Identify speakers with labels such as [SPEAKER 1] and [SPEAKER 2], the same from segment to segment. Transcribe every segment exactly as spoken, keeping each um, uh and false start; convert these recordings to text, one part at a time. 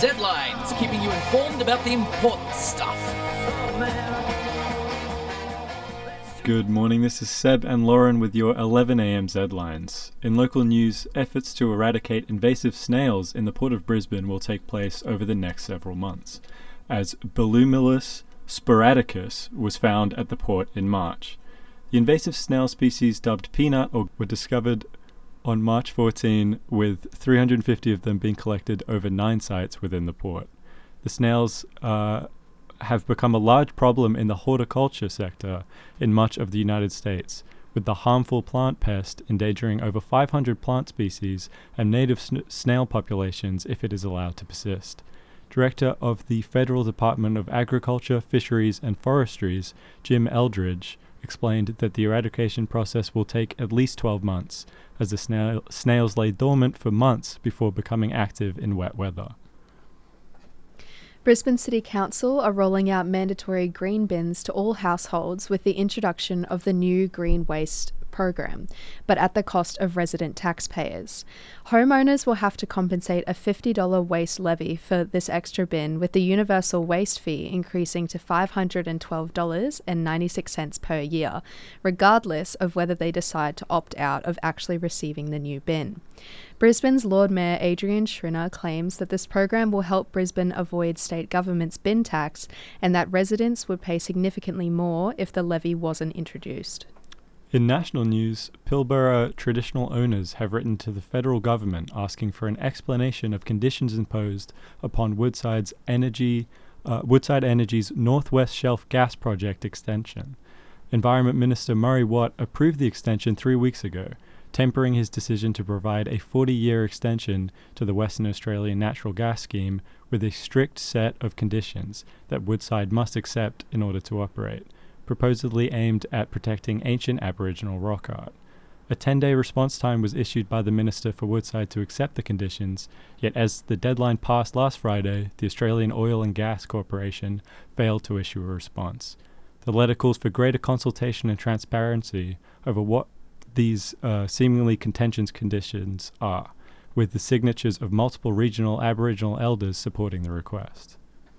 [SPEAKER 1] Zlines, keeping you informed about the important stuff.
[SPEAKER 2] Good morning, this is Seb and Lauren with your eleven a.m. Zlines. In local news, efforts to eradicate invasive snails in the Port of Brisbane will take place over the next several months, as Belumulus sporadicus was found at the port in March. The invasive snail species dubbed peanut or were discovered on March fourteenth, with three hundred fifty of them being collected over nine sites within the port. The snails uh, have become a large problem in the horticulture sector in much of the United States, with the harmful plant pest endangering over five hundred plant species and native sn- snail populations if it is allowed to persist. Director of the Federal Department of Agriculture, Fisheries and Forestries, Jim Eldridge, explained that the eradication process will take at least twelve months, as the snail- snails lay dormant for months before becoming active in wet weather.
[SPEAKER 3] Brisbane City Council are rolling out mandatory green bins to all households with the introduction of the new Green Waste program, but at the cost of resident taxpayers. Homeowners will have to compensate a fifty dollars waste levy for this extra bin, with the universal waste fee increasing to five hundred twelve dollars and ninety-six cents per year, regardless of whether they decide to opt out of actually receiving the new bin. Brisbane's Lord Mayor Adrian Schrinner claims that this program will help Brisbane avoid state government's bin tax and that residents would pay significantly more if the levy wasn't introduced.
[SPEAKER 2] In national news, Pilbara traditional owners have written to the federal government asking for an explanation of conditions imposed upon Woodside's energy, uh, Woodside Energy's Northwest Shelf gas project extension. Environment Minister Murray Watt approved the extension three weeks ago, tempering his decision to provide a forty-year extension to the Western Australian natural gas scheme with a strict set of conditions that Woodside must accept in order to operate, proposedly aimed at protecting ancient Aboriginal rock art. A ten-day response time was issued by the Minister for Woodside to accept the conditions, yet as the deadline passed last Friday, the Australian Oil and Gas Corporation failed to issue a response. The letter calls for greater consultation and transparency over what these uh, seemingly contentious conditions are, with the signatures of multiple regional Aboriginal elders supporting the request.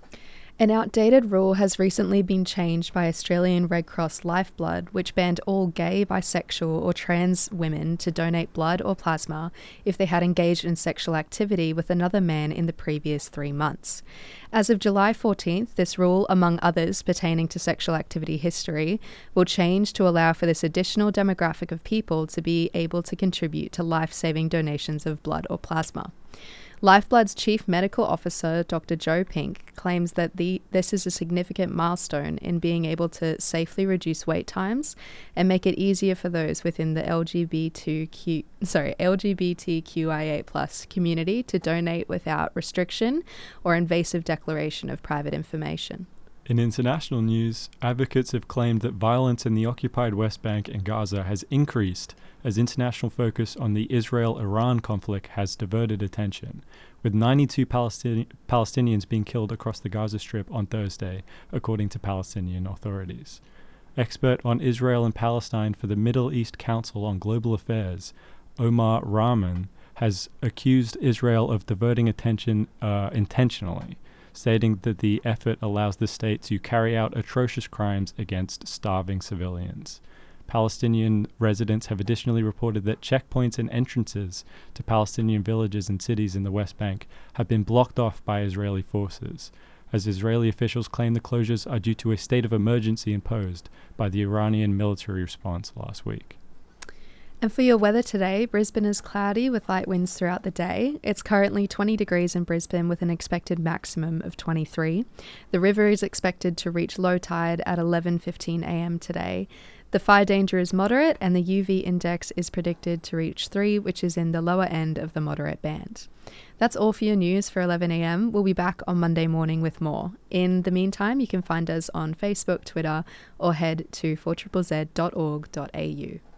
[SPEAKER 3] An outdated rule has recently been changed by Australian Red Cross Lifeblood, which banned all gay, bisexual or trans women to donate blood or plasma if they had engaged in sexual activity with another man in the previous three months. As of July fourteenth, this rule, among others pertaining to sexual activity history, will change to allow for this additional demographic of people to be able to contribute to life-saving donations of blood or plasma. Lifeblood's Chief Medical Officer, Doctor Joe Pink, claims that the, this is a significant milestone in being able to safely reduce wait times and make it easier for those within the L G B T Q, sorry, L G B T Q I A plus community to donate without restriction or invasive declaration of private information.
[SPEAKER 2] In international news, advocates have claimed that violence in the occupied West Bank and Gaza has increased as international focus on the Israel-Iran conflict has diverted attention, with ninety-two Palestini- Palestinians being killed across the Gaza Strip on Thursday, according to Palestinian authorities. Expert on Israel and Palestine for the Middle East Council on Global Affairs, Omar Rahman, has accused Israel of diverting attention uh, intentionally, stating that the effort allows the state to carry out atrocious crimes against starving civilians. Palestinian residents have additionally reported that checkpoints and entrances to Palestinian villages and cities in the West Bank have been blocked off by Israeli forces, as Israeli officials claim the closures are due to a state of emergency imposed by the Iranian military response last week.
[SPEAKER 3] And for your weather today, Brisbane is cloudy with light winds throughout the day. It's currently twenty degrees in Brisbane with an expected maximum of twenty-three. The river is expected to reach low tide at eleven fifteen a.m. today. The fire danger is moderate and the U V index is predicted to reach three, which is in the lower end of the moderate band. That's all for your news for eleven a.m. We'll be back on Monday morning with more. In the meantime, you can find us on Facebook, Twitter, or head to four z z z dot org dot a u.